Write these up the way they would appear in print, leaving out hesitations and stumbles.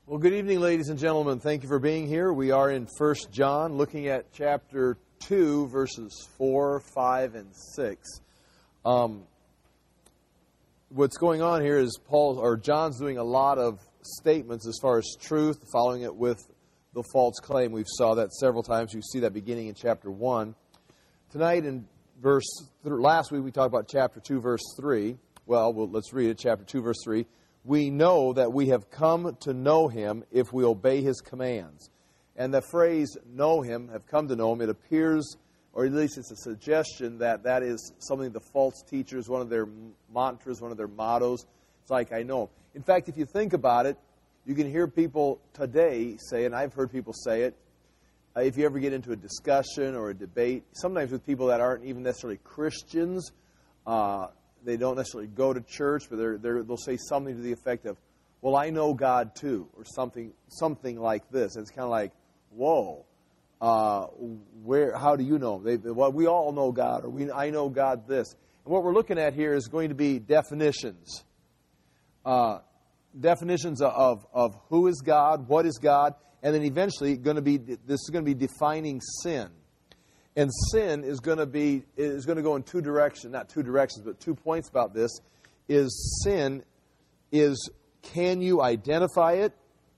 Well, good evening, ladies and gentlemen. Thank you for being here. We are in 1 John, looking at chapter 2, verses 4, 5, and 6. What's going on here is John's doing a lot of statements as far as truth, following it with the false claim. We've saw that several times. You see that beginning in chapter 1. Tonight, last week we talked about chapter 2, verse 3. Well, let's read it. Chapter 2, verse 3. We know that we have come to know Him if we obey His commands. And the phrase, know Him, have come to know Him, it appears, or at least it's a suggestion that is something the false teachers, one of their mantras, one of their mottos. It's like, I know Him. In fact, if you think about it, you can hear people today say, and I've heard people say it, if you ever get into a discussion or a debate, sometimes with people that aren't even necessarily Christians, they don't necessarily go to church, but they'll say something to the effect of, well, I know God too, or something like this. And it's kind of like, whoa, how do you know? Well, we all know God, or I know God this. And what we're looking at here is going to be definitions. Definitions of who is God, what is God, and then eventually this is going to be defining sin. And sin is going to go in two directions, not two directions, but 2 points about this. Sin is, can you identify it?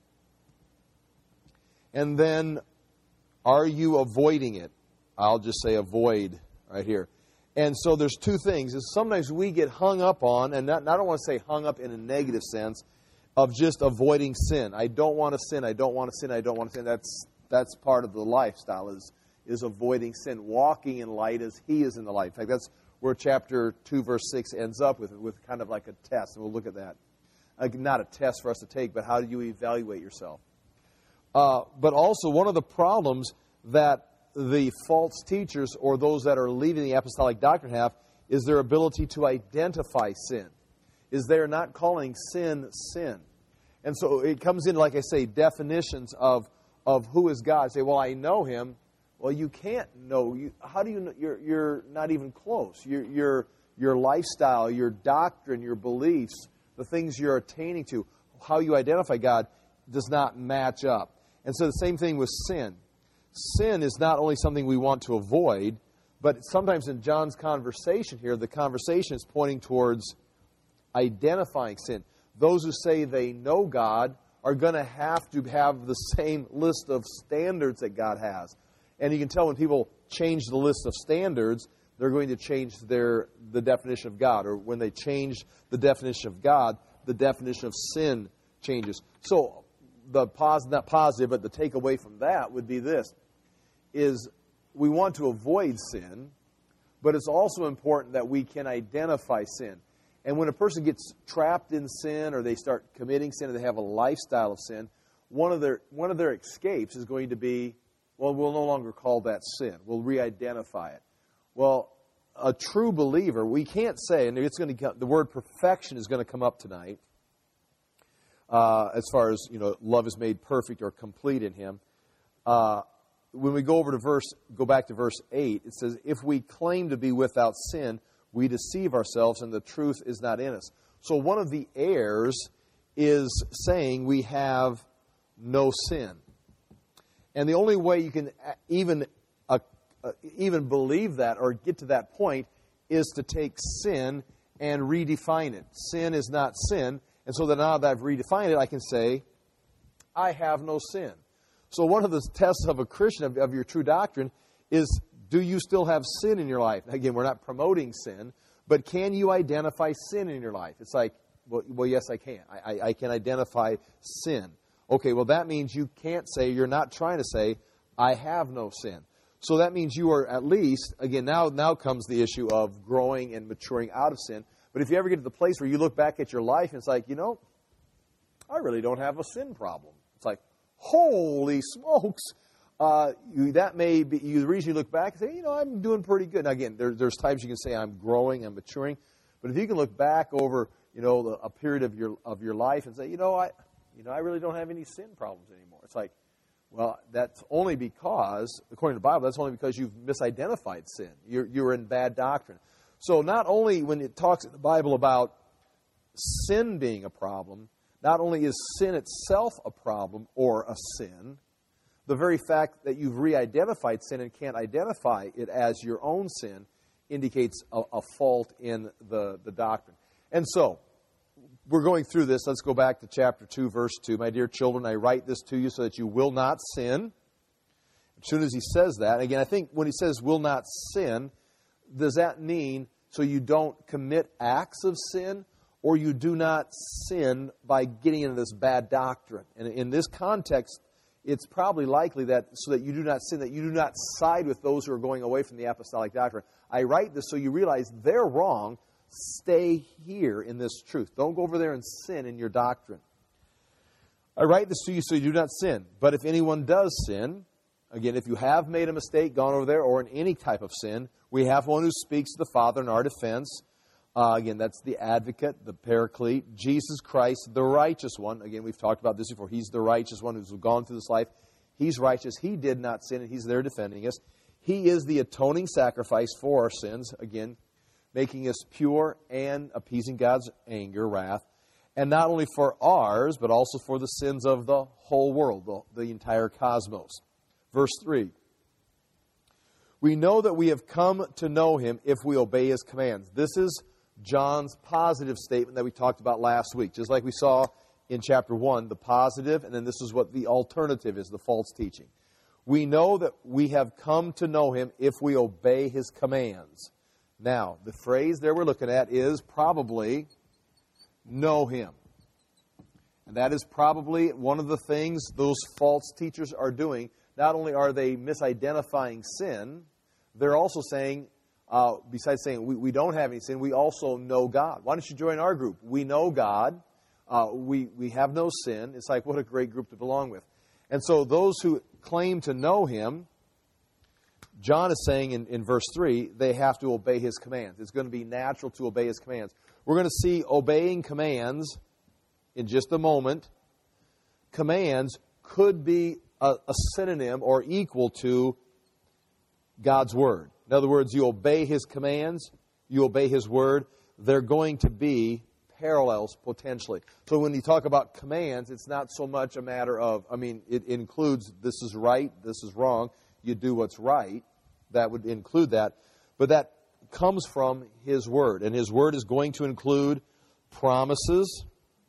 And then, are you avoiding it? I'll just say avoid right here. And so there's two things. Is sometimes we get hung up on, and I don't want to say hung up in a negative sense, of just avoiding sin. I don't want to sin, I don't want to sin, I don't want to sin. That's part of the lifestyle, is avoiding sin, walking in light as He is in the light. In fact, that's where chapter 2, verse 6 ends up with kind of like a test. And we'll look at that. Not a test for us to take, but how do you evaluate yourself? But also, one of the problems that the false teachers or those that are leaving the apostolic doctrine have is their ability to identify sin. Is they're not calling sin, sin. And so it comes in, like I say, definitions of who is God. Say, well, I know Him. Well, you can't know. How do you know? You're not even close. Your lifestyle, your doctrine, your beliefs, the things you're attaining to, how you identify God does not match up. And so the same thing with sin. Sin is not only something we want to avoid, but sometimes in John's conversation here, the conversation is pointing towards identifying sin. Those who say they know God are going to have the same list of standards that God has. And you can tell when people change the list of standards, they're going to change the definition of God. Or when they change the definition of God, the definition of sin changes. So not positive, but the takeaway from that would be this, is we want to avoid sin, but it's also important that we can identify sin. And when a person gets trapped in sin or they start committing sin or they have a lifestyle of sin, one of their escapes is going to be, well, we'll no longer call that sin. We'll re-identify it. Well, a true believer, we can't say, and the word perfection is going to come up tonight, as far as, love is made perfect or complete in Him. When we go back to verse 8, it says, if we claim to be without sin, we deceive ourselves and the truth is not in us. So one of the errors is saying we have no sin. And the only way you can even believe that or get to that point is to take sin and redefine it. Sin is not sin. And so that now that I've redefined it, I can say, I have no sin. So one of the tests of a Christian, of your true doctrine, is, do you still have sin in your life? Again, we're not promoting sin, but can you identify sin in your life? It's like, well, yes, I can. I can identify sin. Okay, well, that means you can't say, you're not trying to say, I have no sin. So that means you are at least, again, now comes the issue of growing and maturing out of sin. But if you ever get to the place where you look back at your life and it's like, I really don't have a sin problem. It's like, holy smokes. That may be the reason you look back and say, I'm doing pretty good. Now, again, there's times you can say I'm growing, I'm maturing. But if you can look back over, a period of your life and say, I really don't have any sin problems anymore. It's like, well, that's only because, according to the Bible, that's only because you've misidentified sin. You're in bad doctrine. So not only when it talks in the Bible about sin being a problem, Not only is sin itself a problem or a sin, the very fact that you've re-identified sin and can't identify it as your own sin indicates a fault in the doctrine. And so, we're going through this. Let's go back to chapter 2, verse 2. My dear children, I write this to you so that you will not sin. As soon as he says that, again, I think when he says will not sin, does that mean so you don't commit acts of sin, or you do not sin by getting into this bad doctrine? And in this context, it's probably likely that so that you do not sin, that you do not side with those who are going away from the apostolic doctrine. I write this so you realize they're wrong. Stay here in this truth. Don't go over there and sin in your doctrine. I write this to you so you do not sin. But if anyone does sin, again, if you have made a mistake, gone over there, or in any type of sin, we have one who speaks to the Father in our defense. Again, that's the advocate, the paraclete, Jesus Christ, the righteous one. Again, we've talked about this before. He's the righteous one who's gone through this life. He's righteous. He did not sin, and he's there defending us. He is the atoning sacrifice for our sins, again, making us pure and appeasing God's anger, wrath, and not only for ours, but also for the sins of the whole world, the entire cosmos. Verse 3. We know that we have come to know him if we obey his commands. This is John's positive statement that we talked about last week. Just like we saw in chapter 1, the positive, and then this is what the alternative is, the false teaching. We know that we have come to know him if we obey his commands. Now, the phrase there we're looking at is probably know him. And that is probably one of the things those false teachers are doing. Not only are they misidentifying sin, they're also saying, besides saying we don't have any sin, we also know God. Why don't you join our group? We know God. We have no sin. It's like, what a great group to belong with. And so those who claim to know him, John is saying in verse 3, they have to obey his commands. It's going to be natural to obey his commands. We're going to see obeying commands in just a moment. Commands could be a synonym or equal to God's Word. In other words, you obey his commands, you obey his Word, they're going to be parallels potentially. So when you talk about commands, it's not so much a matter of, it includes this is right, this is wrong, you do what's right. That would include that. But that comes from his Word. And his Word is going to include promises,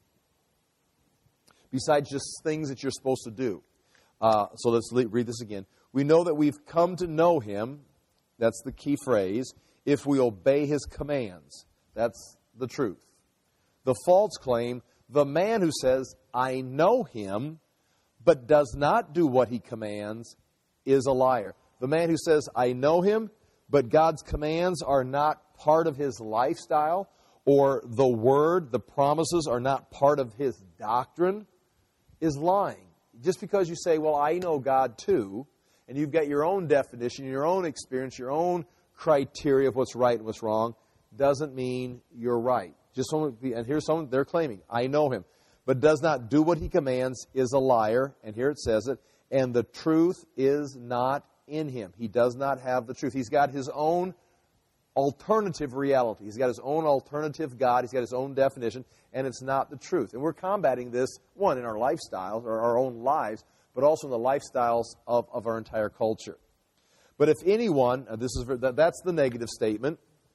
besides just things that you're supposed to do. So let's read this again. We know that we've come to know him, that's the key phrase, if we obey his commands. That's the truth. The false claim, the man who says, I know him, but does not do what he commands, is a liar. The man who says, I know him, but God's commands are not part of his lifestyle, or the word, the promises are not part of his doctrine, is lying. Just because you say, well, I know God too, and you've got your own definition, your own experience, your own criteria of what's right and what's wrong, doesn't mean you're right. And here's someone, they're claiming, I know him, but does not do what he commands, is a liar, and here it says it, and the truth is not in him. He does not have the truth. He's got his own alternative reality. He's got his own alternative God. He's got his own definition, and it's not the truth. And we're combating this, one, in our lifestyles, or our own lives, but also in the lifestyles of our entire culture. But if anyone, that's the negative statement.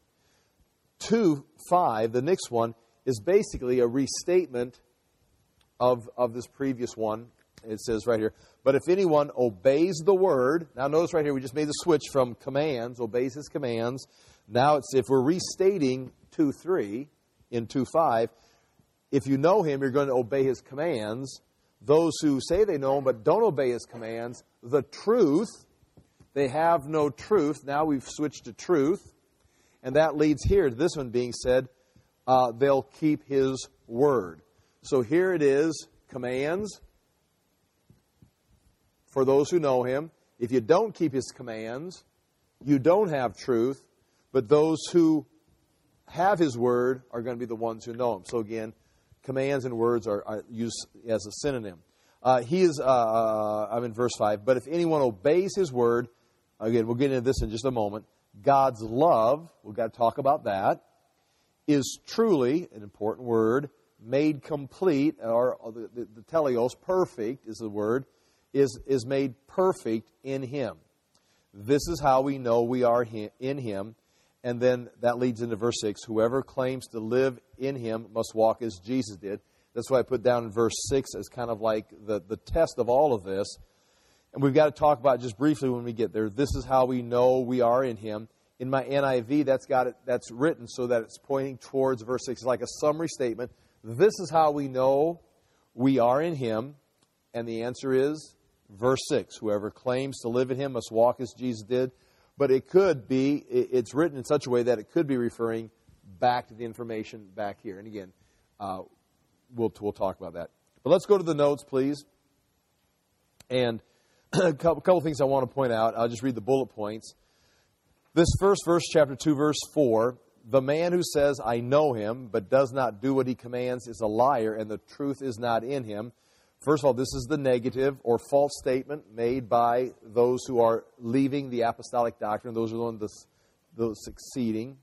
2:5, the next one, is basically a restatement of this previous one. It says right here, but if anyone obeys the word, now notice right here, we just made the switch from commands, obeys his commands. Now it's, if we're restating 2:3 in 2:5, if you know him, you're going to obey his commands. Those who say they know him but don't obey his commands, the truth, they have no truth. Now we've switched to truth. And that leads here to this one being said, they'll keep his word. So here it is, commands for those who know him. If you don't keep his commands, you don't have truth. But those who have his word are going to be the ones who know him. So again, commands and words are used as a synonym. I'm in verse 5. But if anyone obeys his word, again, we'll get into this in just a moment. God's love, we've got to talk about that, is truly, an important word, made complete, or the teleos, perfect is the word, is made perfect in Him. This is how we know we are in Him. And then that leads into verse 6. Whoever claims to live in Him must walk as Jesus did. That's why I put down in verse 6 as kind of like the test of all of this. And we've got to talk about it just briefly when we get there. This is how we know we are in Him. In my NIV, that's written so that it's pointing towards verse 6. It's like a summary statement. This is how we know we are in Him. And the answer is verse 6. Whoever claims to live in Him must walk as Jesus did. But it could be, it's written in such a way that it could be referring back to the information back here. And again, we'll talk about that. But let's go to the notes, please. And a couple things I want to point out. I'll just read the bullet points. This first verse, chapter 2, verse 4, the man who says, I know Him, but does not do what He commands is a liar, and the truth is not in him. First of all, this is the negative or false statement made by those who are leaving the apostolic doctrine. Those are the ones those succeeding.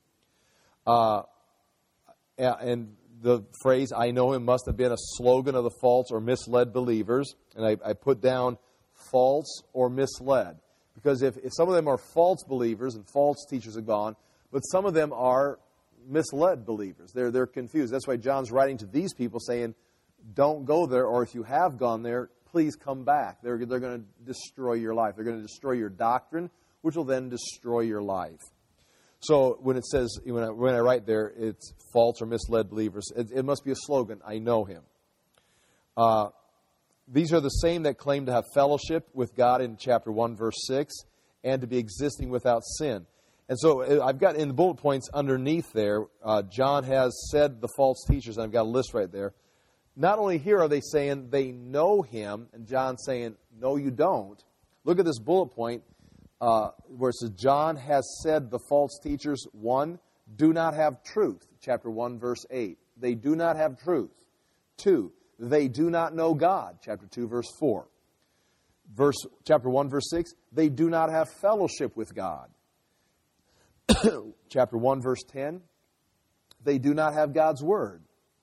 And the phrase, I know Him, must have been a slogan of the false or misled believers. And I put down false or misled. Because if some of them are false believers and false teachers are gone, but some of them are misled believers. They're confused. That's why John's writing to these people saying, don't go there, or if you have gone there, please come back. They're going to destroy your life. They're going to destroy your doctrine, which will then destroy your life. So when it says, when I write there, it's false or misled believers, it must be a slogan, I know Him. These are the same that claim to have fellowship with God in chapter 1, verse 6, and to be existing without sin. And so I've got in the bullet points underneath there, John has said the false teachers, and I've got a list right there. Not only here are they saying they know Him, and John's saying, no, you don't. Look at this bullet point where it says, John has said the false teachers, 1, do not have truth. Chapter 1, verse 8. They do not have truth. 2, they do not know God. Chapter 2, verse 4. Chapter 1, verse 6. They do not have fellowship with God. Chapter 1, verse 10. They do not have God's Word.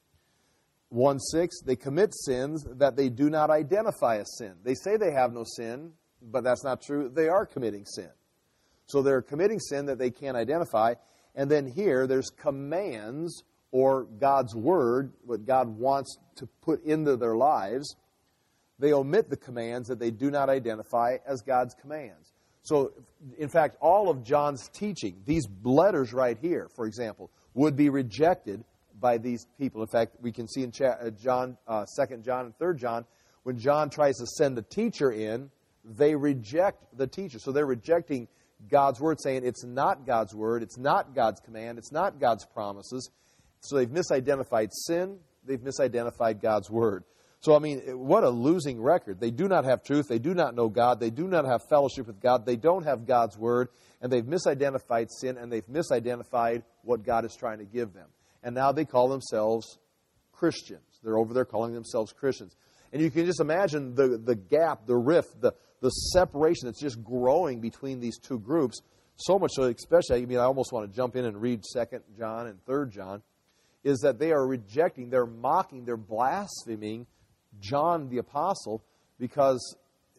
1:6, they commit sins that they do not identify as sin. They say they have no sin, but that's not true. They are committing sin. So they're committing sin that they can't identify. And then here, there's commands or God's Word, what God wants to put into their lives. They omit the commands that they do not identify as God's commands. So, in fact, all of John's teaching, these letters right here, for example, would be rejected by these people. In fact, we can see in 2 John and 3 John, when John tries to send a teacher in, they reject the teacher. So they're rejecting God's Word, saying it's not God's Word, it's not God's command, it's not God's promises. So they've misidentified sin, they've misidentified God's Word. So, I mean, what a losing record. They do not have truth, they do not know God, they do not have fellowship with God, they don't have God's Word, and they've misidentified sin, and they've misidentified what God is trying to give them. And now they call themselves Christians. They're over there calling themselves Christians. And you can just imagine the gap, the rift, the separation that's just growing between these two groups. So much so, especially, I almost want to jump in and read 2 John and 3 John, is that they are rejecting, they're mocking, they're blaspheming John the Apostle because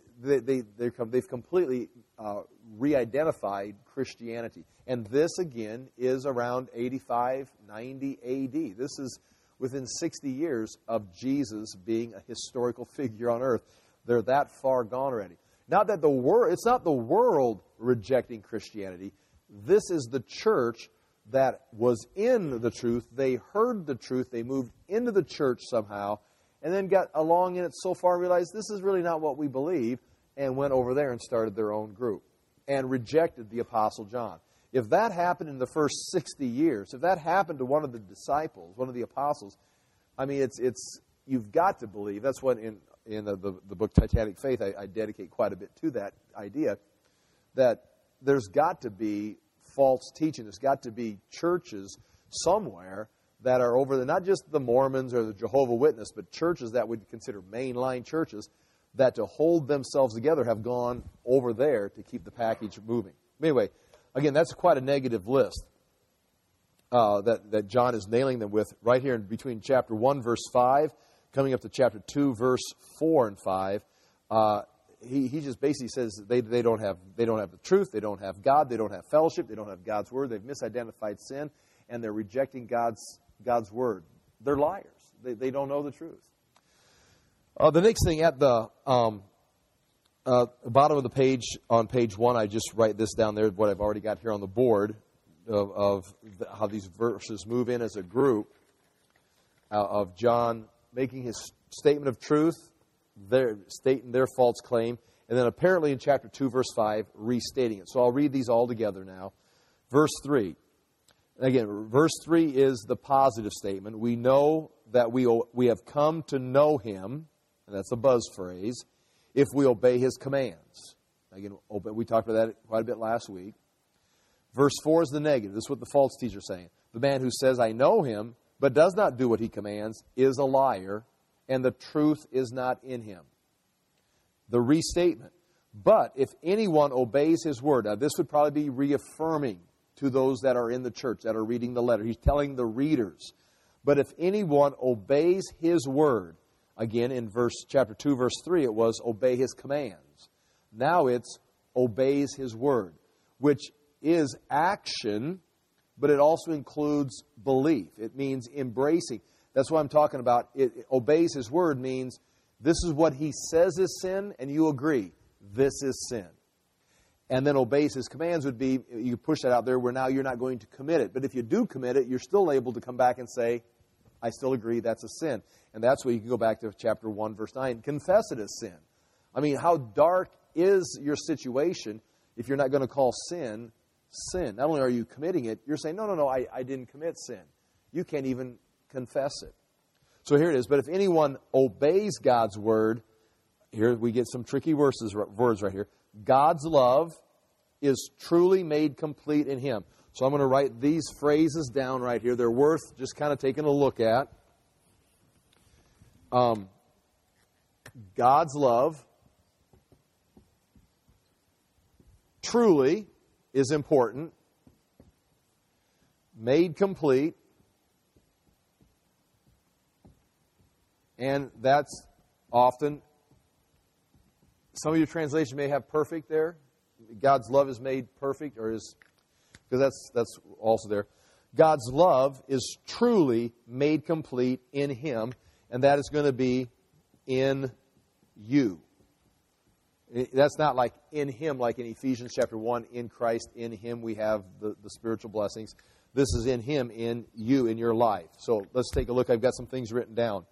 they've completely re-identified Christianity. And this, again, is around 85, 90 A.D. This is within 60 years of Jesus being a historical figure on earth. They're that far gone already. Not that it's not the world rejecting Christianity. This is the church that was in the truth. They heard the truth. They moved into the church somehow and then got along in it so far and realized this is really not what we believe, and went over there and started their own group and rejected the Apostle John. If that happened in the first 60 years, if that happened to one of the disciples, one of the apostles, you've got to believe. That's what in the book Titanic Faith, I dedicate quite a bit to that idea, that there's got to be false teaching. There's got to be churches somewhere that are over there, not just the Mormons or the Jehovah's Witnesses, but churches that would consider mainline churches that to hold themselves together have gone over there to keep the package moving. Anyway, again, that's quite a negative list. that John is nailing them with right here in between chapter 1, verse 5, coming up to chapter 2, verse 4 and 5. He just basically says they don't have the truth, they don't have God, they don't have fellowship, they don't have God's word, they've misidentified sin, and they're rejecting God's word. They're liars. They don't know the truth. The next thing at the bottom of the page, on page 1, I just write this down there, what I've already got here on the board, of how these verses move in as a group, of John making his statement of truth, stating their false claim, and then apparently in chapter 2, verse 5, restating it. So I'll read these all together now. Verse 3. Again, verse 3 is the positive statement. We know that we have come to know Him, and that's a buzz phrase, if we obey His commands. Again, we talked about that quite a bit last week. Verse 4 is the negative. This is what the false teacher is saying. The man who says, I know Him, but does not do what He commands, is a liar, and the truth is not in him. The restatement. But if anyone obeys His word, now this would probably be reaffirming to those that are in the church, that are reading the letter. He's telling the readers. But if anyone obeys His word, again in chapter 2, verse 3, it was obey His commands. Now it's obeys His word, which is action, but it also includes belief. It means embracing. That's what I'm talking about. It obeys His word means this is what He says is sin, and you agree, this is sin. And then obeys His commands would be, you push that out there where now you're not going to commit it. But if you do commit it, you're still able to come back and say, I still agree that's a sin. And that's where you can go back to chapter 1, verse 9, confess it as sin. I mean, how dark is your situation if you're not going to call sin, sin? Not only are you committing it, you're saying, no, I didn't commit sin. You can't even confess it. So here it is. But if anyone obeys God's word, here we get some tricky words right here. God's love is truly made complete in Him. So I'm going to write these phrases down right here. They're worth just kind of taking a look at. God's love truly is important, made complete, and that's often, some of your translation may have perfect there. God's love is made perfect, or is, because that's also there. God's love is truly made complete in Him, and that is going to be in you. That's not like in Him, like in Ephesians chapter 1, in Christ, in Him we have the spiritual blessings. This is in Him, in you, in your life. So let's take a look. I've got some things written down.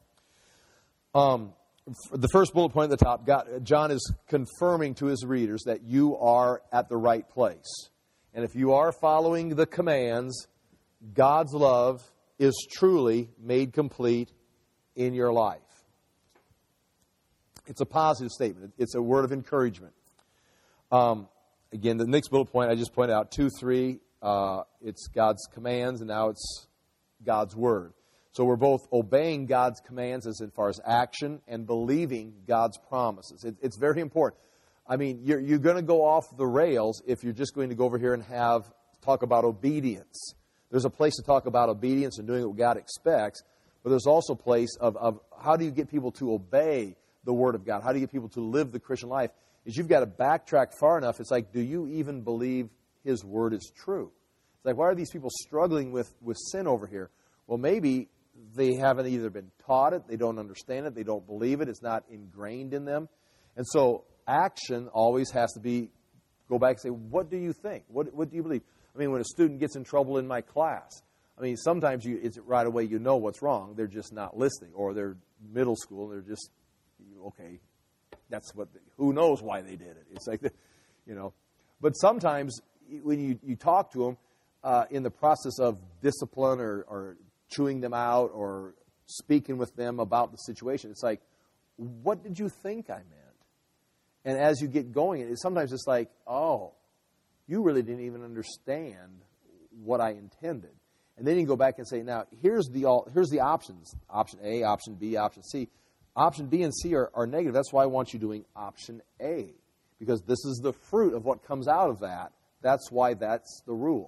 The first bullet point at the top, John is confirming to his readers that you are at the right place. And if you are following the commands, God's love is truly made complete in your life. It's a positive statement. It's a word of encouragement. Again, the next bullet point I just pointed out, 2, 3, it's God's commands, and now it's God's word. So we're both obeying God's commands as far as action and believing God's promises. It's very important. I mean, you're going to go off the rails if you're just going to go over here and talk about obedience. There's a place to talk about obedience and doing what God expects, but there's also a place of how do you get people to obey the Word of God? How do you get people to live the Christian life? Is you've got to backtrack far enough. It's like, do you even believe His Word is true? It's like, why are these people struggling with sin over here? Well, maybe they haven't either been taught it, they don't understand it, they don't believe it, it's not ingrained in them. And so action always has to go back and say, what do you think? What do you believe? I mean, when a student gets in trouble in my class, I mean, sometimes it's right away you know what's wrong. They're just not listening. Or they're middle school, they're just, okay, that's who knows why they did it. It's like, But sometimes when you talk to them in the process of discipline or chewing them out or speaking with them about the situation, it's like, what did you think I meant? And as you get going, sometimes it's like, oh, you really didn't even understand what I intended. And then you go back and say, now, here's the options. Option A, option B, option C. Option B and C are negative. That's why I want you doing option A. Because this is the fruit of what comes out of that. That's why that's the rule.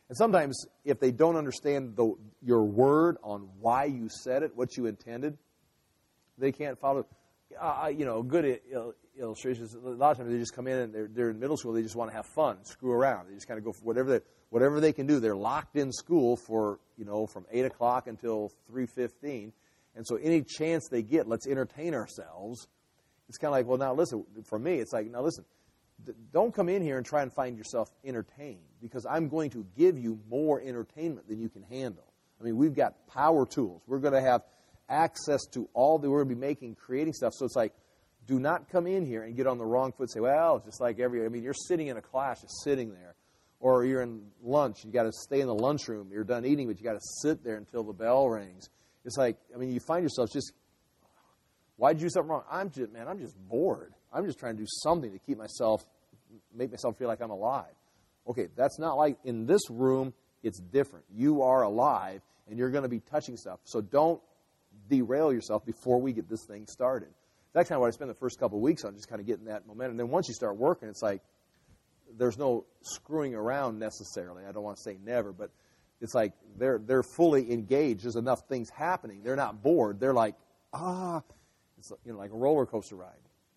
And sometimes if they don't understand your word on why you said it, what you intended, they can't follow. Good illustrations. A lot of times they just come in and they're in middle school. They just want to have fun, screw around. They just kind of go for whatever they can do. They're locked in school for from 8 o'clock until 3:15, and so any chance they get, let's entertain ourselves. It's kind of like, well, now listen. For me, it's like, now listen. Don't come in here and try and find yourself entertained, because I'm going to give you more entertainment than you can handle. I mean, we've got power tools. We're going to have access to all that we're going to be making, creating stuff. So it's like, do not come in here and get on the wrong foot and say, well, it's just like you're sitting in a class, just sitting there. Or you're in lunch, you got to stay in the lunchroom. You're done eating, but you got to sit there until the bell rings. It's like, you find yourself just, why'd you do something wrong? I'm just bored. I'm just trying to do something to make myself feel like I'm alive. Okay, that's not like in this room. It's different. You are alive, and you're going to be touching stuff. So don't derail yourself before we get this thing started. That's kind of what I spent the first couple of weeks on, just kind of getting that momentum. And then once you start working, it's like there's no screwing around necessarily. I don't want to say never, but it's like they're fully engaged. There's enough things happening. They're not bored. They're like, it's like a roller coaster ride.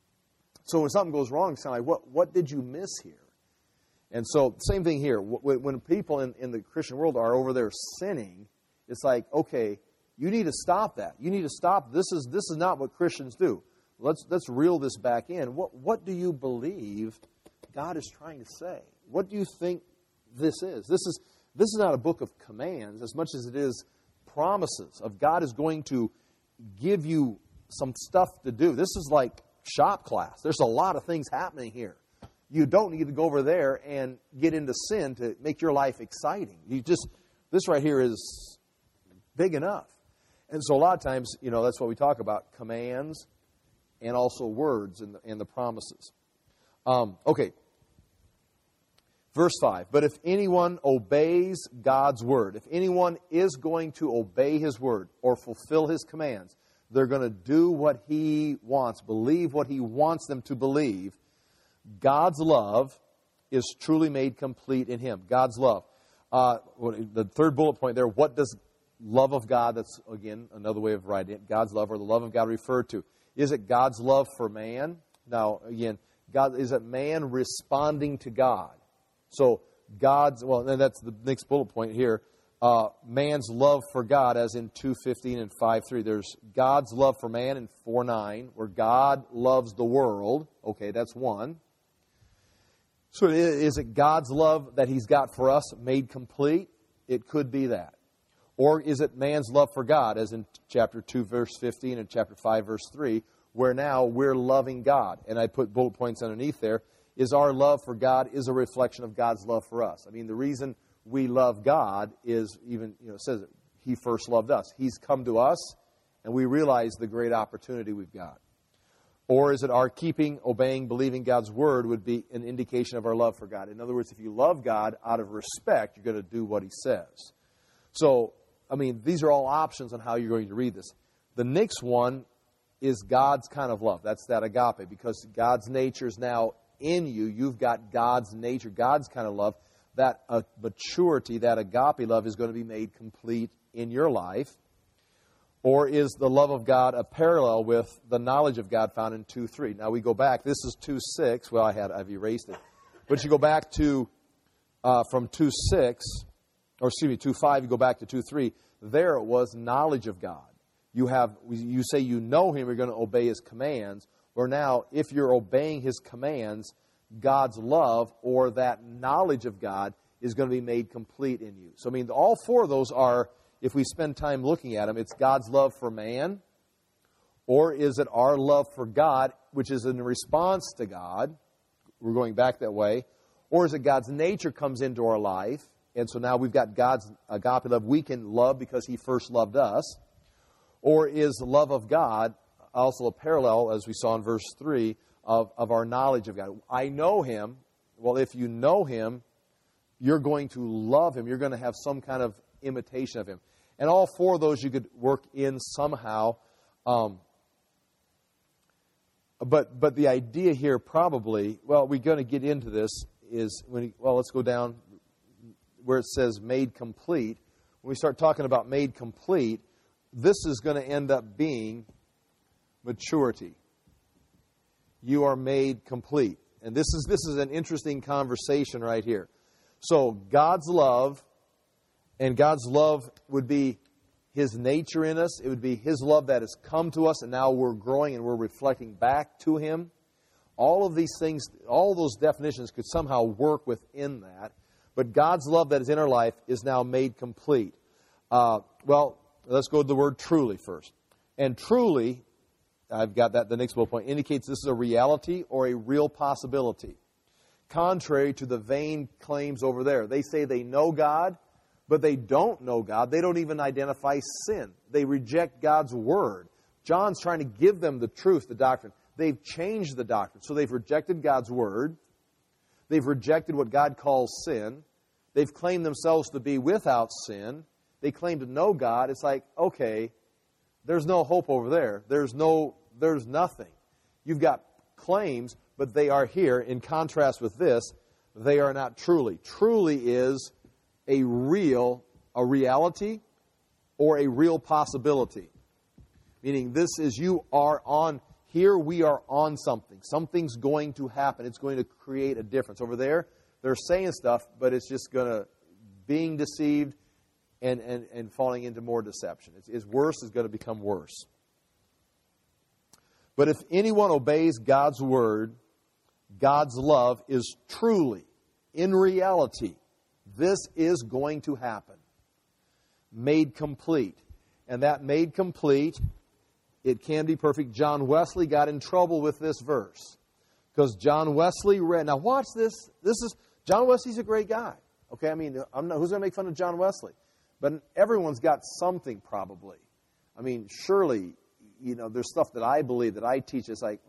So when something goes wrong, it's kind of like, what did you miss here? And so same thing here. When people in the Christian world are over there sinning, it's like, okay, you need to stop that. You need to stop. This is not what Christians do. Let's reel this back in. What do you believe God is trying to say? What do you think this is? This is not a book of commands as much as it is promises of God is going to give you some stuff to do. This is like shop class. There's a lot of things happening here. You don't need to go over there and get into sin to make your life exciting. This right here is big enough. And so a lot of times, that's what we talk about, commands and also words and the promises. Okay. Verse 5, but if anyone obeys God's word, if anyone is going to obey his word or fulfill his commands, they're going to do what he wants, believe what he wants them to believe, God's love is truly made complete in him. God's love. The third bullet point there, what does love of God, that's, again, another way of writing it, God's love or the love of God refer to? Is it God's love for man? Now, again, is it man responding to God? So and that's the next bullet point here, man's love for God, as in 2:15 and 5:3. There's God's love for man in 4:9, where God loves the world. Okay, that's one. So is it God's love that he's got for us made complete? It could be that. Or is it man's love for God, as in chapter 2, verse 15, and chapter 5, verse 3, where now we're loving God? And I put bullet points underneath there. Is our love for God is a reflection of God's love for us. I mean, the reason we love God is even, it says it, he first loved us. He's come to us, and we realize the great opportunity we've got. Or is it our keeping, obeying, believing God's word would be an indication of our love for God? In other words, if you love God out of respect, you're going to do what he says. So, these are all options on how you're going to read this. The next one is God's kind of love. That's that agape, because God's nature is now in you. You've got God's nature, God's kind of love. That maturity, that agape love is going to be made complete in your life. Or is the love of God a parallel with the knowledge of God found in 2:3? Now we go back. This is 2:6. Well, I've erased it. But you go back to from 2:5. You go back to 2:3. There it was knowledge of God. You say you know him. You're going to obey his commands. Or now, if you're obeying his commands, God's love or that knowledge of God is going to be made complete in you. So, all four of those are, if we spend time looking at them, it's God's love for man, or is it our love for God, which is in response to God? We're going back that way. Or is it God's nature comes into our life, and so now we've got God's agape love we can love because he first loved us? Or is the love of God also a parallel, as we saw in verse 3, of our knowledge of God? I know him. Well, if you know him, you're going to love him. You're going to have some kind of imitation of him. And all four of those you could work in somehow. But the idea here probably, we're going to get into this, is let's go down. where it says made complete, when we start talking about made complete, this is going to end up being maturity. You are made complete. And this is an interesting conversation right here. So God's love, and God's love would be His nature in us. It would be His love that has come to us, and now we're growing and we're reflecting back to Him. All of these things, all those definitions could somehow work within that. But God's love that is in our life is now made complete. Well, let's go to the word truly first. And truly, I've got that, the next bullet point, indicates this is a reality or a real possibility. Contrary to the vain claims over there. They say they know God, but they don't know God. They don't even identify sin. They reject God's word. John's trying to give them the truth, the doctrine. They've changed the doctrine. So they've rejected God's word. They've rejected what God calls sin. They've claimed themselves to be without sin. They claim to know God. It's like, okay, there's no hope over there. There's nothing. You've got claims, but they are here. In contrast with this, they are not truly. Truly is a reality or a real possibility. Meaning this is you are on, here we are on something. Something's going to happen. It's going to create a difference. Over there, they're saying stuff, but it's just going to, being deceived and falling into more deception. It's worse, is going to become worse. But if anyone obeys God's word, God's love is truly, in reality, this is going to happen. Made complete. And that made complete, it can be perfect. John Wesley got in trouble with this verse. Because John Wesley read, now watch this. John Wesley's a great guy. Okay, I mean, who's going to make fun of John Wesley? But everyone's got something probably. I mean, surely, there's stuff that I believe, that I teach. It's like,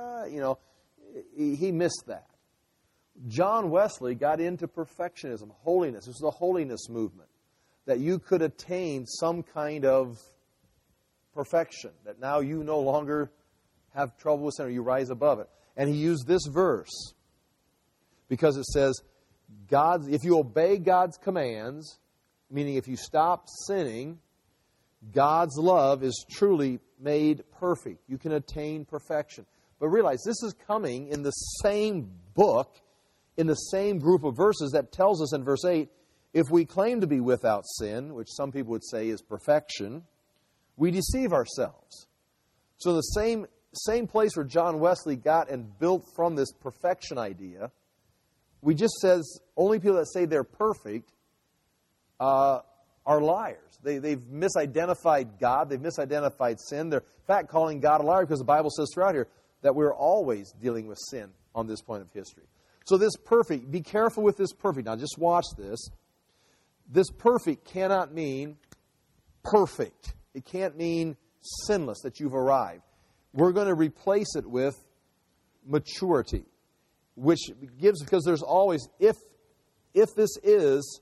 he missed that. John Wesley got into perfectionism, holiness. This was the holiness movement. That you could attain some kind of perfection. That now you no longer have trouble with sin, or you rise above it. And he used this verse. Because it says, if you obey God's commands, meaning if you stop sinning, God's love is truly made perfect. You can attain perfection. But realize, this is coming in the same book, in the same group of verses that tells us in verse 8, if we claim to be without sin, which some people would say is perfection, we deceive ourselves. So the same place where John Wesley got and built from this perfection idea, we just says only people that say they're perfect are liars. They've misidentified God. They've misidentified sin. They're, in fact, calling God a liar because the Bible says throughout here that we're always dealing with sin on this point of history. So this perfect, be careful with this perfect. Now just watch this. This perfect cannot mean perfect. It can't mean sinless, that you've arrived. We're going to replace it with maturity, which gives, because there's always, if this is,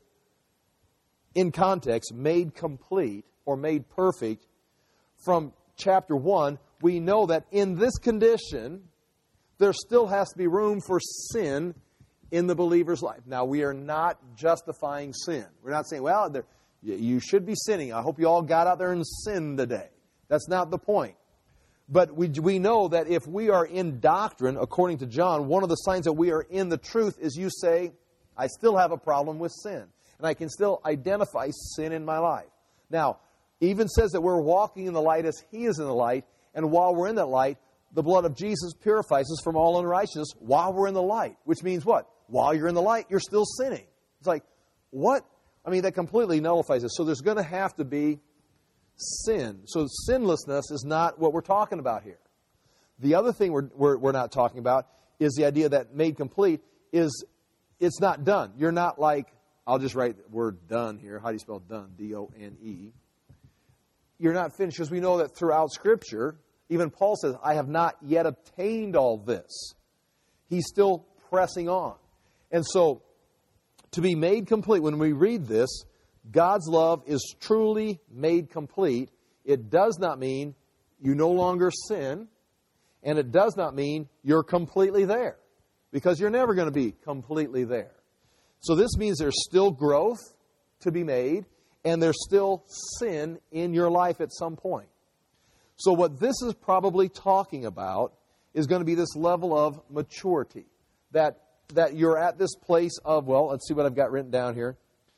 in context, made complete or made perfect, from chapter 1, we know that in this condition, there still has to be room for sin in the believer's life. Now, we are not justifying sin. We're not saying, well, you should be sinning. I hope you all got out there and sinned today. That's not the point. But we know that if we are in doctrine, according to John, one of the signs that we are in the truth is you say, I still have a problem with sin. And I can still identify sin in my life. Now, even says that we're walking in the light as He is in the light. And while we're in that light, the blood of Jesus purifies us from all unrighteousness while we're in the light. Which means what? While you're in the light, you're still sinning. It's like, what? I mean, that completely nullifies it. So there's going to have to be sin. So sinlessness is not what we're talking about here. The other thing we're not talking about is the idea that made complete is it's not done. You're not like, I'll just write the word done here. How do you spell done? D-O-N-E. You're not finished, because we know that throughout Scripture, even Paul says, I have not yet obtained all this. He's still pressing on. And so, to be made complete, when we read this, God's love is truly made complete. It does not mean you no longer sin, and it does not mean you're completely there, because you're never going to be completely there. So this means there's still growth to be made, and there's still sin in your life at some point. So what this is probably talking about is going to be this level of maturity. That you're at this place of, well, let's see what I've got written down here.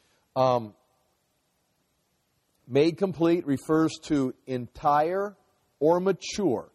Made complete refers to entire or mature.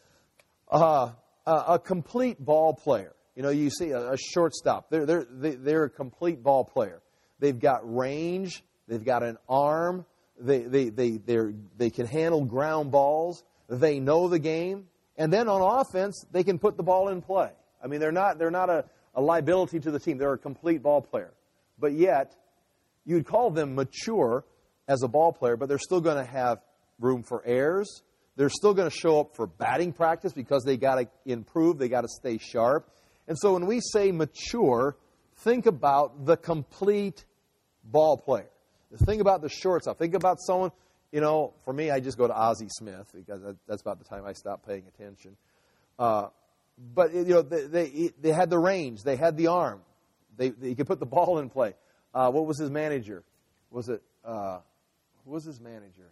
A complete ball player. You know, you see a shortstop. They're a complete ball player. They've got range. They've got an arm. They can handle ground balls. They know the game. And then on offense, they can put the ball in play. I mean, they're not a liability to the team. They're a complete ball player. But yet, you'd call them mature as a ball player, but they're still going to have room for errors. They're still going to show up for batting practice because they got to improve. They got to stay sharp. And so when we say mature, think about the complete ball player. Think about the shortstop. Think about someone, you know, for me, I just go to Ozzie Smith because that's about the time I stopped paying attention. But, you know, they had the range. They had the arm. They could put the ball in play. What was his manager? Who was his manager?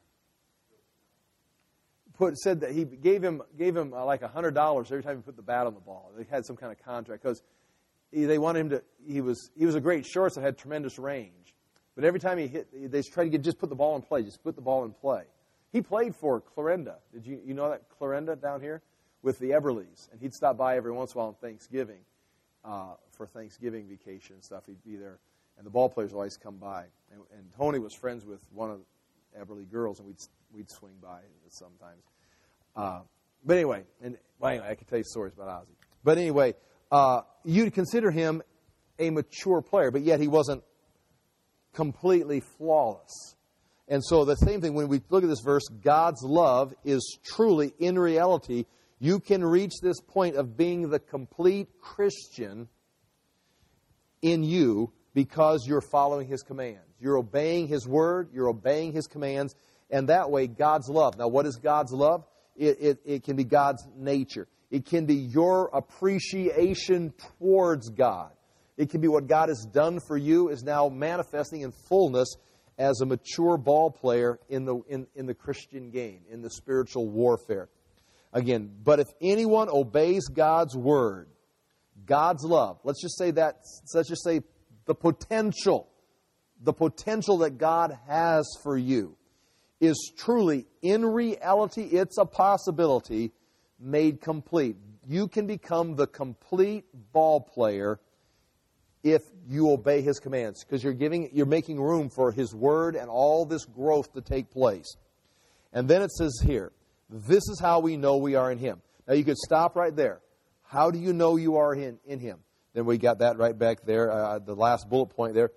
Said that he gave him like $100 every time he put the bat on the ball. They had some kind of contract because they wanted him to. He was a great shortstop, had tremendous range, but every time he hit, they tried to just put the ball in play. Just put the ball in play. He played for Clarinda. Did you know that Clarinda down here with the Everleys? And he'd stop by every once in a while on Thanksgiving for Thanksgiving vacation and stuff. He'd be there, and the ball players would always come by. And Tony was friends with one of the Everly girls, and we'd swing by sometimes. But anyway, I could tell you stories about Ozzie. But anyway, you'd consider him a mature player, but yet he wasn't completely flawless. And so the same thing, when we look at this verse, God's love is truly, in reality, you can reach this point of being the complete Christian in you because you're following His commands. You're obeying His word, you're obeying His commands, and that way God's love. Now, what is God's love? It can be God's nature. It can be your appreciation towards God. It can be what God has done for you is now manifesting in fullness as a mature ball player in the Christian game, in the spiritual warfare. Again, but if anyone obeys God's word, God's love, let's just say the potential that God has for you is truly, in reality, it's a possibility made complete. You can become the complete ball player if you obey His commands, because you're making room for His word and all this growth to take place. And then it says here, this is how we know we are in Him. Now you could stop right there. How do you know you are in Him? Then we got that right back there, the last bullet point there.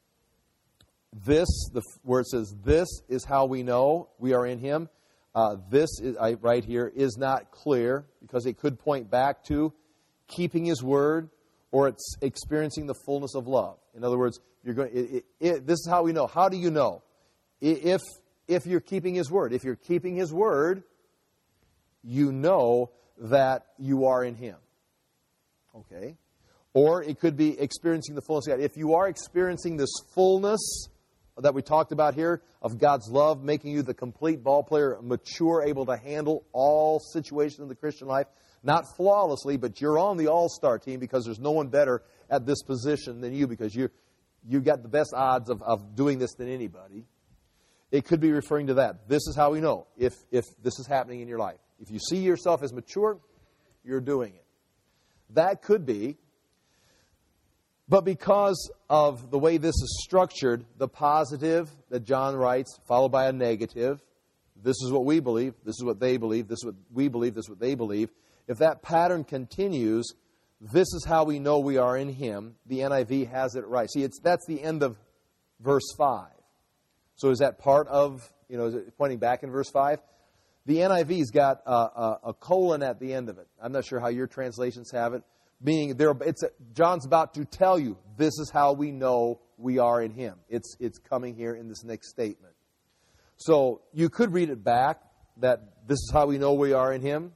Where it says, this is how we know we are in Him. This is right here is not clear because it could point back to keeping His word or it's experiencing the fullness of love. In other words, this is how we know. How do you know? If you're keeping His word. If you're keeping His word, you know that you are in Him. Okay? Or it could be experiencing the fullness of God. If you are experiencing this fullness that we talked about here of God's love, making you the complete ball player, mature, able to handle all situations in the Christian life, not flawlessly, but you're on the all-star team because there's no one better at this position than you because you've got the best odds of doing this than anybody. It could be referring to that. This is how we know if this is happening in your life. If you see yourself as mature, you're doing it. That could be. But because of the way this is structured, the positive that John writes, followed by a negative, this is what we believe, this is what they believe, this is what we believe, this is what they believe. If that pattern continues, this is how we know we are in Him. The NIV has it right. See, that's the end of verse 5. So is that part of, is it pointing back in verse 5? The NIV's got a colon at the end of it. I'm not sure how your translations have it. Meaning, John's about to tell you, this is how we know we are in Him. It's coming here in this next statement. So you could read it back, that this is how we know we are in Him.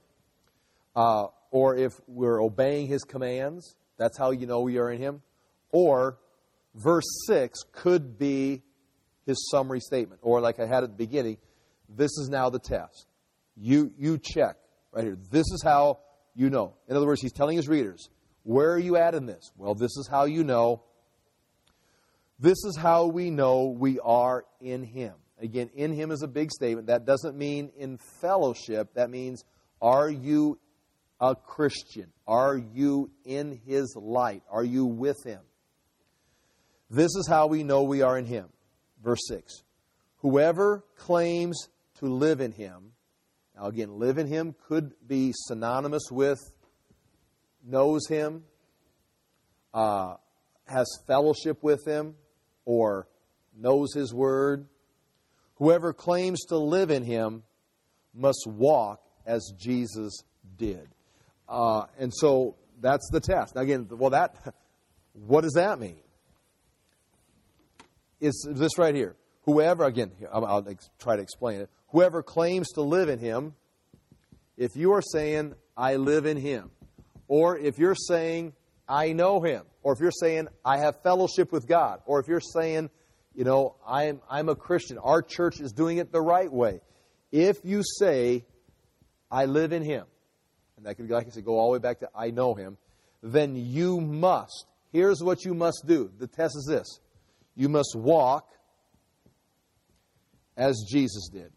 Or if we're obeying His commands, that's how you know we are in Him. Or verse 6 could be his summary statement. Or like I had at the beginning, this is now the test. You check right here. This is how you know. In other words, he's telling his readers, where are you at in this? Well, this is how you know. This is how we know we are in him. Again, in him is a big statement. That doesn't mean in fellowship. That means, are you a Christian? Are you in his light? Are you with him? This is how we know we are in him. Verse 6. Whoever claims to live in him. Now again, live in him could be synonymous with knows him, has fellowship with him, or knows his word. Whoever claims to live in him must walk as Jesus did. And so that's the test. Now again, what does that mean? It's this right here. Whoever, again, I'll try to explain it. Whoever claims to live in him, if you are saying, I live in him, or if you're saying, I know him, or if you're saying, I have fellowship with God, or if you're saying, I'm a Christian, our church is doing it the right way. If you say, I live in him, and that could, like I said, go all the way back to I know him, then you must, here's what you must do. The test is this. You must walk as Jesus did.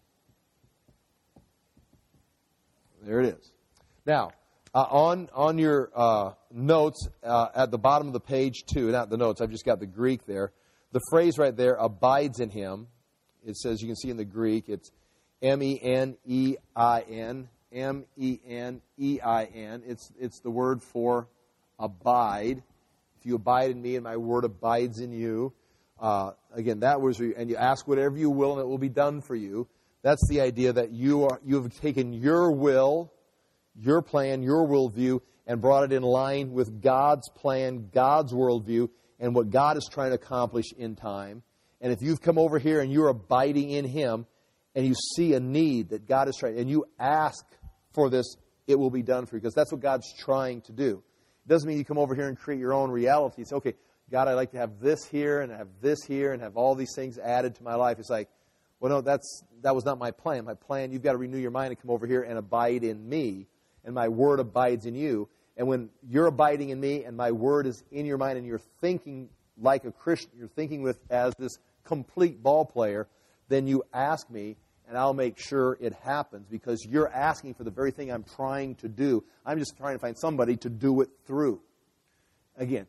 There it is. Now, on your notes at the bottom of the page 2, not the notes, I've just got the Greek there. The phrase right there, abides in him, it says, you can see in the Greek, it's M-E-N-E-I-N, M-E-N-E-I-N. It's the word for abide. If you abide in me and my word abides in you. Again, that was, and you ask whatever you will and it will be done for you. That's the idea that you have taken your will, your plan, your worldview, and brought it in line with God's plan, God's worldview, and what God is trying to accomplish in time. And if you've come over here and you're abiding in him, and you see a need that God is trying, and you ask for this, it will be done for you, because that's what God's trying to do. It doesn't mean you come over here and create your own reality. It's okay, God, I'd like to have this here, and have this here, and have all these things added to my life. It's like, well, no, that was not my plan. My plan, you've got to renew your mind and come over here and abide in me, and my word abides in you. And when you're abiding in me and my word is in your mind and you're thinking like a Christian, you're thinking as this complete ball player, then you ask me and I'll make sure it happens, because you're asking for the very thing I'm trying to do. I'm just trying to find somebody to do it through. Again,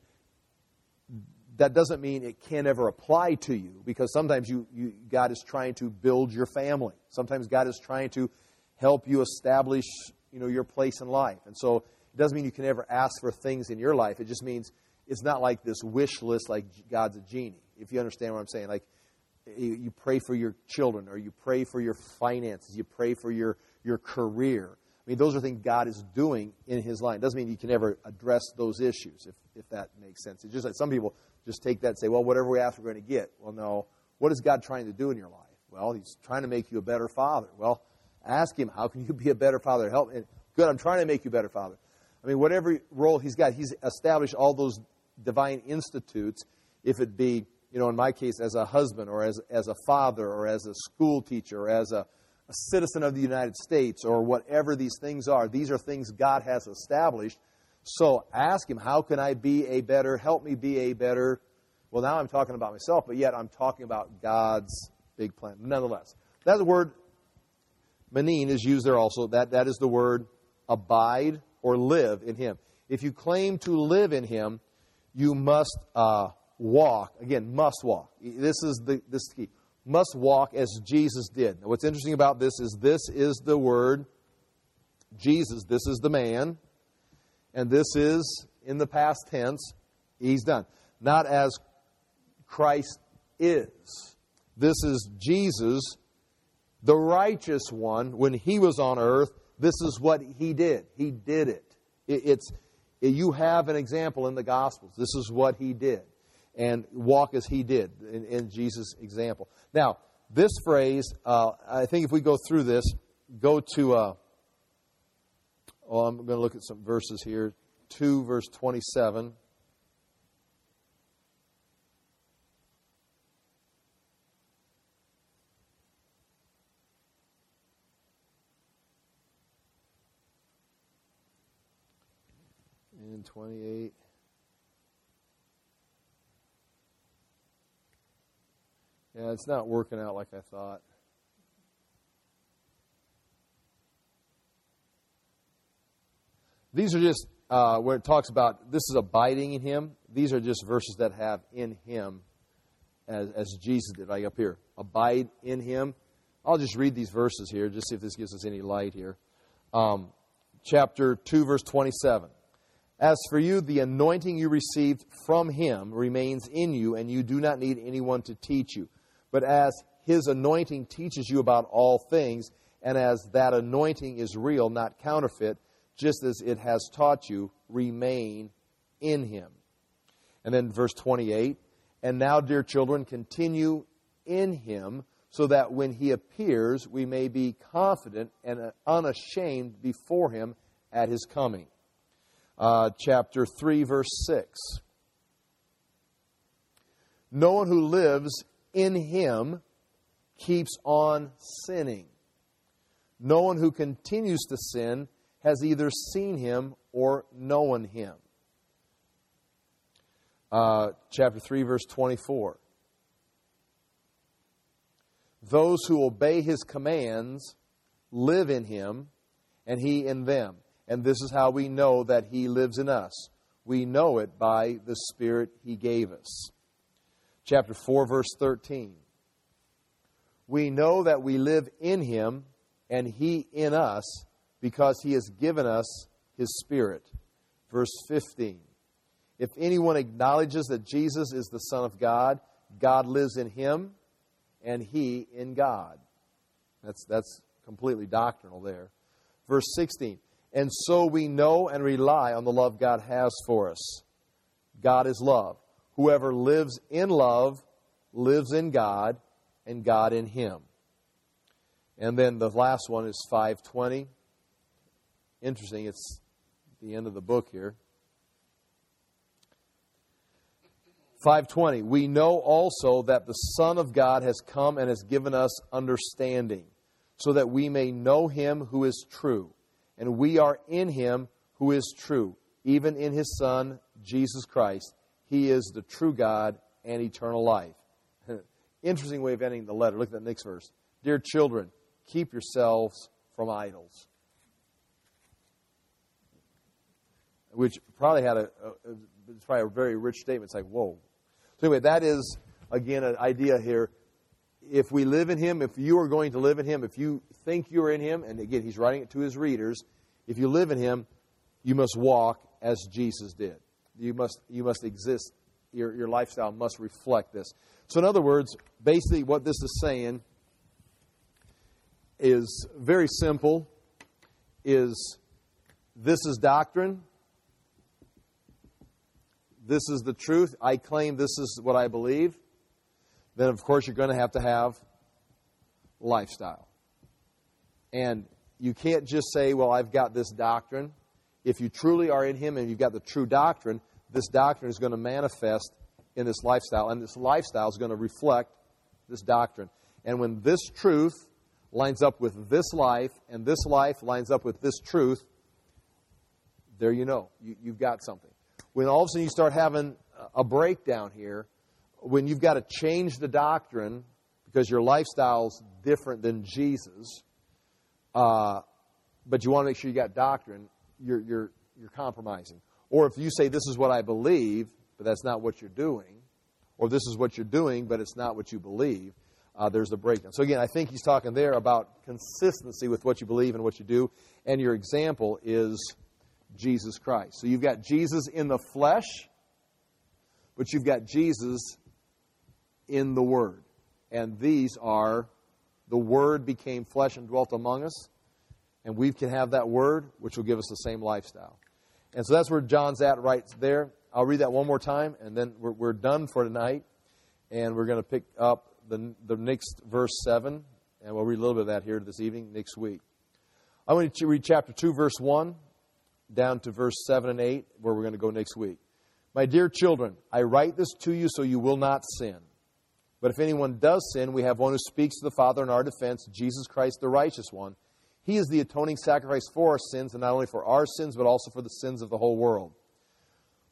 that doesn't mean it can't ever apply to you, because sometimes God is trying to build your family. Sometimes God is trying to help you establish your place in life. And so it doesn't mean you can ever ask for things in your life. It just means it's not like this wish list like God's a genie, if you understand what I'm saying. Like you pray for your children, or you pray for your finances, you pray for your career. I mean, those are things God is doing in his life. It doesn't mean you can ever address those issues, if that makes sense. It's just like some people just take that and say, well, whatever we ask, we're going to get. Well, no. What is God trying to do in your life? Well, he's trying to make you a better father. Well, ask him, how can you be a better father? Help. Good, I'm trying to make you a better father. I mean, whatever role he's got, he's established all those divine institutes, if it be, in my case, as a husband, or as a father, or as a school teacher, or as a citizen of the United States, or whatever these things are. These are things God has established. So ask him, how can I be help me be a better, well, now I'm talking about myself, but yet I'm talking about God's big plan. Nonetheless, that word, manin, is used there also. That is the word abide or live in him. If you claim to live in him, you must walk. Again, must walk. This is the key. Must walk as Jesus did. Now, what's interesting about this is the word Jesus. This is the man. And this is, in the past tense, he's done. Not as Christ is. This is Jesus, the righteous one. When he was on earth, this is what he did. He did it. You have an example in the Gospels. This is what he did. And walk as he did in Jesus' example. Now, this phrase, I think if we go through this, go to... I'm going to look at some verses here. 2, verse 27. 28. Yeah, it's not working out like I thought. These are just, where it talks about, this is abiding in Him. These are just verses that have in Him, as Jesus did, like up here. Abide in Him. I'll just read these verses here, just see if this gives us any light here. Chapter 2, verse 27. As for you, the anointing you received from Him remains in you, and you do not need anyone to teach you. But as His anointing teaches you about all things, and as that anointing is real, not counterfeit, just as it has taught you, remain in Him. And then verse 28, and now, dear children, continue in Him, so that when He appears, we may be confident and unashamed before Him at His coming. Chapter 3, verse 6. No one who lives in Him keeps on sinning. No one who continues to sin has either seen Him or known Him. Chapter 3, verse 24. Those who obey His commands live in Him, and He in them. And this is how we know that He lives in us. We know it by the Spirit He gave us. Chapter 4, verse 13. We know that we live in Him, and He in us, because He has given us His Spirit. Verse 15. If anyone acknowledges that Jesus is the Son of God, God lives in Him, and He in God. That's completely doctrinal there. Verse 16. And so we know and rely on the love God has for us. God is love. Whoever lives in love lives in God, and God in him. And then the last one is 5:20. Interesting, it's the end of the book here. 5:20, we know also that the Son of God has come and has given us understanding, so that we may know Him who is true. And we are in Him who is true, even in His Son, Jesus Christ. He is the true God and eternal life. Interesting way of ending the letter. Look at that next verse. Dear children, keep yourselves from idols. Which probably had it's probably a very rich statement. It's like, whoa. So anyway, that is, again, an idea here. If we live in Him, if you are going to live in Him, if you think you're in Him, and again, He's writing it to His readers, if you live in Him, you must walk as Jesus did. You must exist. Your lifestyle must reflect this. So in other words, basically what this is saying is very simple, is this is doctrine. This is the truth. I claim this is what I believe. Then, of course, you're going to have lifestyle. And you can't just say, well, I've got this doctrine. If you truly are in Him and you've got the true doctrine, this doctrine is going to manifest in this lifestyle. And this lifestyle is going to reflect this doctrine. And when this truth lines up with this life, and this life lines up with this truth, there you know. You've got something. When all of a sudden you start having a breakdown here, when you've got to change the doctrine because your lifestyle's different than Jesus, but you want to make sure you got doctrine, you're compromising. Or if you say, this is what I believe, but that's not what you're doing, or this is what you're doing, but it's not what you believe, there's the breakdown. So again, I think he's talking there about consistency with what you believe and what you do, and your example is Jesus Christ. So you've got Jesus in the flesh, but you've got Jesus in the Word. And these are, the Word became flesh and dwelt among us, and we can have that Word, which will give us the same lifestyle. And so that's where John's at right there. I'll read that one more time, and then we're done for tonight. And we're going to pick up the next verse 7, and we'll read a little bit of that here this evening, next week. I want to read chapter 2, verse 1, down to verse 7 and 8, where we're going to go next week. My dear children, I write this to you so you will not sin. But if anyone does sin, we have one who speaks to the Father in our defense, Jesus Christ, the righteous one. He is the atoning sacrifice for our sins, and not only for our sins, but also for the sins of the whole world.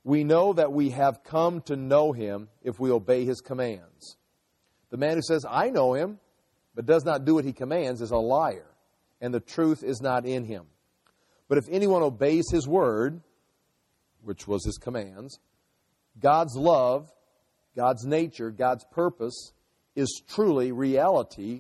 We know that we have come to know him if we obey his commands. The man who says, I know him, but does not do what he commands is a liar, and the truth is not in him. But if anyone obeys his word, which was his commands, God's love, God's nature, God's purpose is truly reality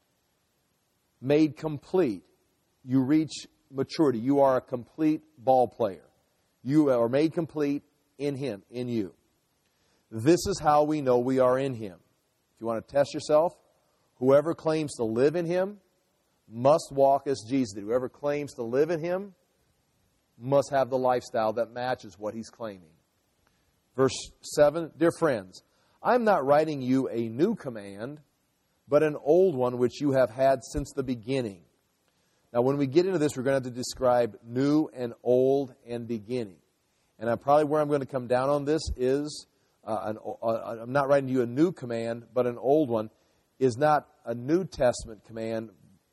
made complete. You reach maturity. You are a complete ball player. You are made complete in him, in you. This is how we know we are in him. If you want to test yourself, whoever claims to live in him must walk as Jesus did. Whoever claims to live in him must have the lifestyle that matches what he's claiming. Verse 7, dear friends, I am not writing you a new command, but an old one which you have had since the beginning. Now, when we get into this, we're going to have to describe new and old and beginning. And probably where I'm going to come down on this is, I'm not writing you a new command, but an old one, is not a New Testament command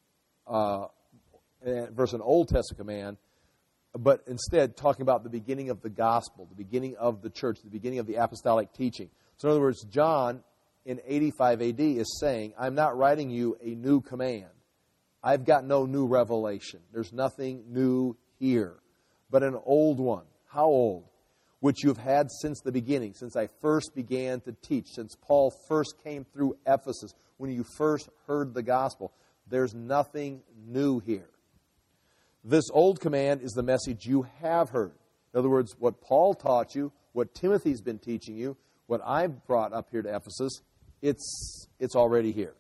versus an Old Testament command, but instead talking about the beginning of the gospel, the beginning of the church, the beginning of the apostolic teaching. So in other words, John in 85 AD is saying, I'm not writing you a new command. I've got no new revelation. There's nothing new here, but an old one. How old? Which you've had since the beginning, since I first began to teach, since Paul first came through Ephesus, when you first heard the gospel. There's nothing new here. This old command is the message you have heard. In other words, what Paul taught you, what Timothy's been teaching you, what I've brought up here to Ephesus, it's already here.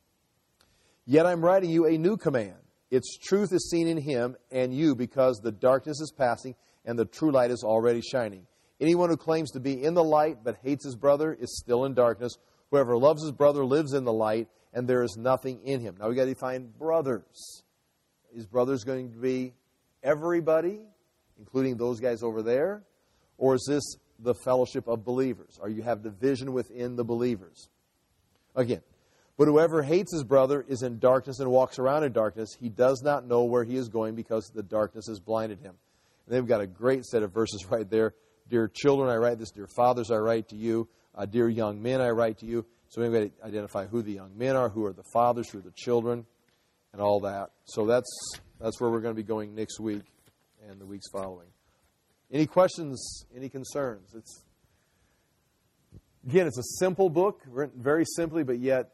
Yet I'm writing you a new command. Its truth is seen in him and you, because the darkness is passing and the true light is already shining. Anyone who claims to be in the light but hates his brother is still in darkness. Whoever loves his brother lives in the light, and there is nothing in him. Now we've got to define brothers. Is brothers going to be everybody, including those guys over there? Or is this the fellowship of believers? Or you have division within the believers? Again, but whoever hates his brother is in darkness and walks around in darkness. He does not know where he is going because the darkness has blinded him. And they've got a great set of verses right there. Dear children, I write this. Dear fathers, I write to you. Dear young men, I write to you. So we've got to identify who the young men are, who are the fathers, who are the children, and all that. So that's where we're going to be going next week and the weeks following. Any questions? Any concerns? It's a simple book, written very simply, but yet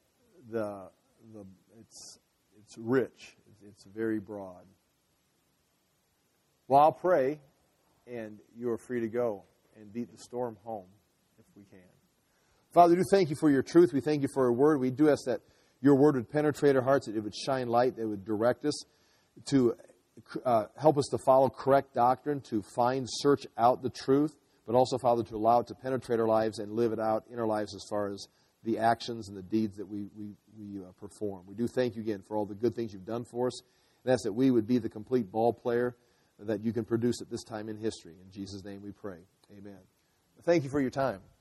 it's rich. It's very broad. Well, I'll pray, and you are free to go and beat the storm home if we can. Father, we do thank you for your truth. We thank you for your word. We do ask that your word would penetrate our hearts, that it would shine light, that it would direct us to help us to follow correct doctrine, to search out the truth, but also, Father, to allow it to penetrate our lives and live it out in our lives as far as the actions and the deeds that we perform. We do thank you again for all the good things you've done for us, and ask that we would be the complete ball player that you can produce at this time in history. In Jesus' name we pray. Amen. Thank you for your time.